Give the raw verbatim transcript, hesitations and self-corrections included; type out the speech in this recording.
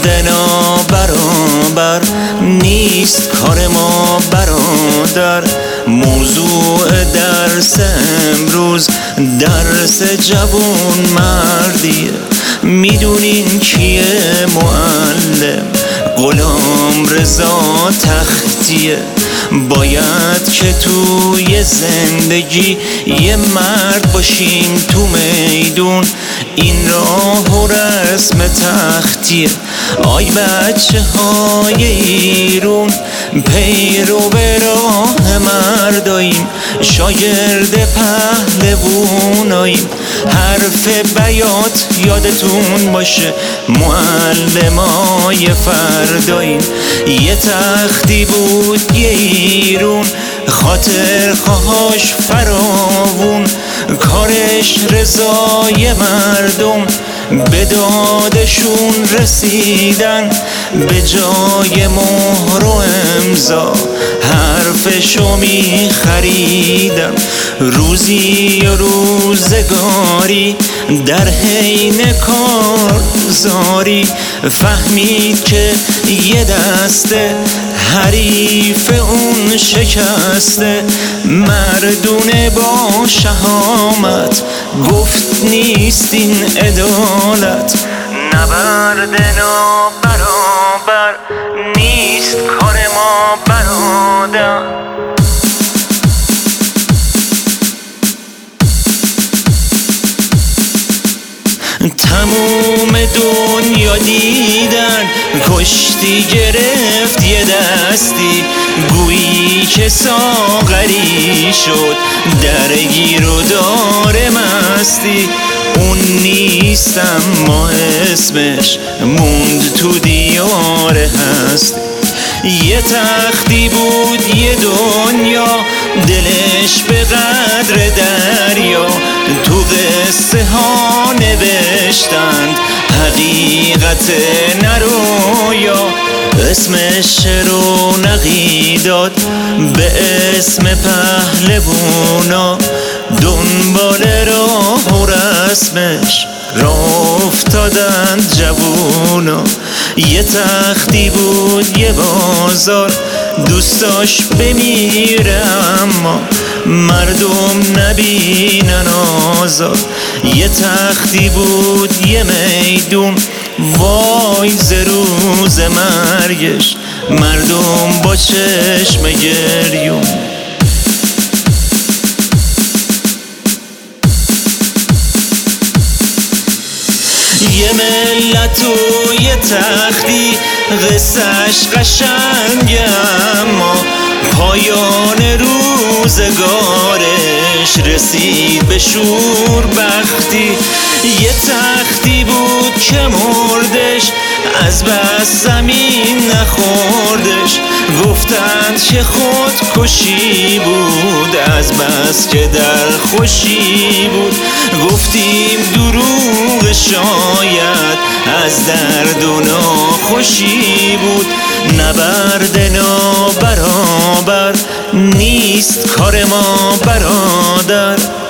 نبرد نابرابر نیست کار ما برادر. موضوع درس امروز درس جوون مردیه. میدونین کیه معلم؟ غلام رضا تختیه. باید که توی زندگی یه مرد باشیم تو میدون، این راه و رسم تختیه. آی بچه های ایرون پیرو به راه مرداییم، شاگرد پهلووناییم. حرف بیات یادتون باشه، معلمای فرداییم. یه تختی بود یه ایرون، خاطر خواهاش فراوون. کارش رضای مردم، به دادشون رسیدن. به جای مهر و امضا حرفشو می خریدم. روزی و روزگاری در حین کارزاری فهمید که یه دسته حریف اون شکسته. مردونه با شهامت گفت نیست این عدالت. نبرد نابرابر نیست کار ما برادر. تموم دنیا دیدن کشتی گرفت یه دستی، گویی که ساغری شد درگیر و دار مستی. اون نیست اما اسمش موند تو دیار هست. یه تختی بود یه دنیا، دلش به قدر دریا. تو قصه ها نوشتند حقیقت نرویا. اسمش رونقی داد به اسم پهلوونا، دنبال راه و رسمش راه افتادند جوونا. یه تختی بود یه بازار، دوستاش بمیره اما مردم نبینن آزار. یه تختی بود یه میدون، وای ز روز مرگش مردم با چشم گریون. یه ملت و یه تختی قصهش قشنگه، اما پایان روزگارش رسید به شوربختی. یه تختی بود که مردش از بس زمین نخوردش. گفتند که خودکشی بود از بس که در خوشی بود. گفتیم دروغ شاید از درد و ناخوشی بود. نبرد نابرابر نیست کار ما برادر.